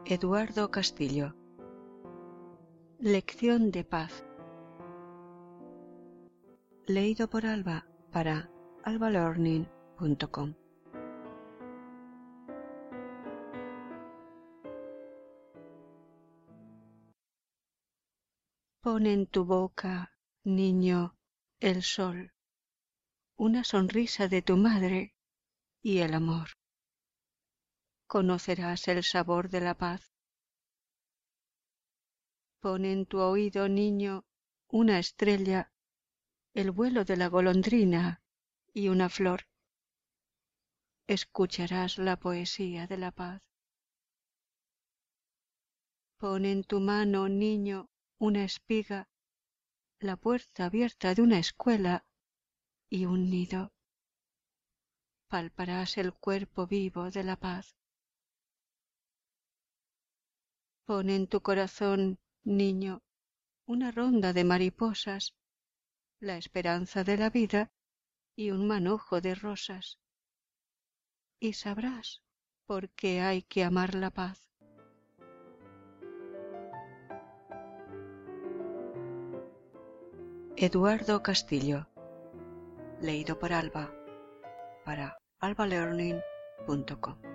Eduardo Castillo. Lección de paz. Leído por Alba para albalearning.com. Pon en tu boca, niño, el sol, una sonrisa de tu madre y el amor. Conocerás el sabor de la paz. Pon en tu oído, niño, una estrella, el vuelo de la golondrina y una flor. Escucharás la poesía de la paz. Pon en tu mano, niño, una espiga, la puerta abierta de una escuela y un nido. Palparás el cuerpo vivo de la paz. Pon en tu corazón, niño, una ronda de mariposas, la esperanza de la vida y un manojo de rosas. Y sabrás por qué hay que amar la paz. Eduardo Castillo. Leído por Alba para albalearning.com.